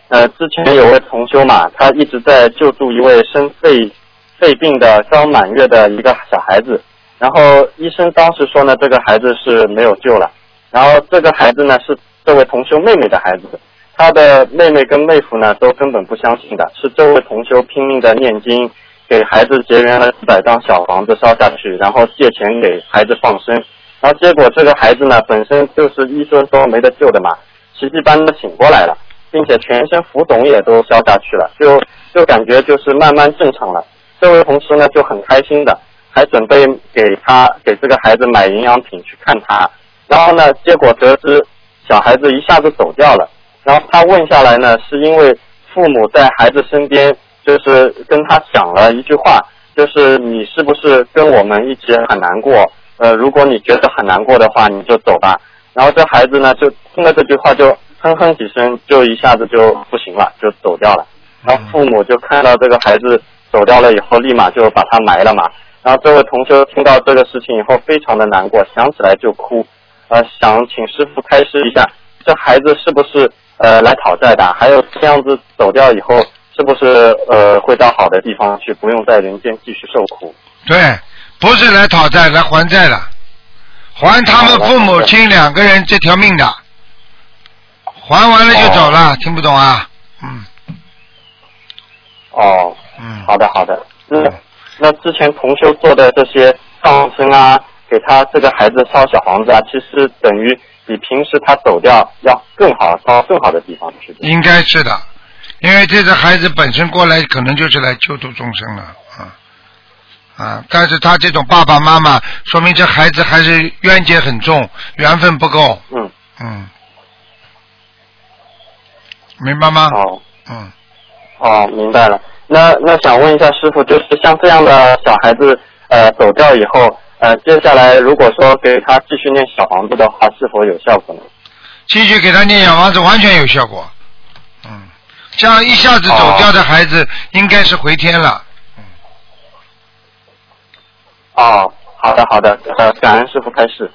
之前有位同修嘛，他一直在救助一位生肺病的刚满月的一个小孩子，然后医生当时说呢，这个孩子是没有救了。然后这个孩子呢是这位同修妹妹的孩子，他的妹妹跟妹夫呢都根本不相信的，是这位同修拼命的念经，给孩子结缘了400张小房子烧下去，然后借钱给孩子放生，然后结果这个孩子呢本身就是医生说没得救的嘛，奇迹般的醒过来了，并且全身浮肿也都消下去了，就感觉就是慢慢正常了。这位同事呢就很开心的，还准备给这个孩子买营养品去看他，然后呢结果得知小孩子一下子走掉了，然后他问下来呢，是因为父母在孩子身边就是跟他讲了一句话，就是你是不是跟我们一起很难过，如果你觉得很难过的话你就走吧。然后这孩子呢就听了这句话就哼哼几声，就一下子就不行了，就走掉了。然后父母就看到这个孩子走掉了以后，立马就把他埋了嘛。然后这位同修听到这个事情以后非常的难过，想起来就哭，想请师父开示一下，这孩子是不是来讨债的？还有这样子走掉以后，是不是会到好的地方去，不用在人间继续受苦？ 对，不是来讨债，来还债的，还他们父母亲2个人这条命的，还完了就走了，听不懂啊？ 好的。那之前同修做的这些放生啊，给他这个孩子烧小房子啊，其实等于比平时他走掉要更好，到更好的地方去。 应该是的，因为这个孩子本身过来可能就是来救度众生了但是他这种爸爸妈妈，说明这孩子还是冤结很重，缘分不够。明白吗？ 明白了。那想问一下师傅，就是像这样的小孩子走掉以后，接下来如果说给他继续念小房子的话，是否有效果呢？ 继续给他念小房子完全有效果。这样一下子走掉的孩子应该是回天了。 好的，感恩师傅开示。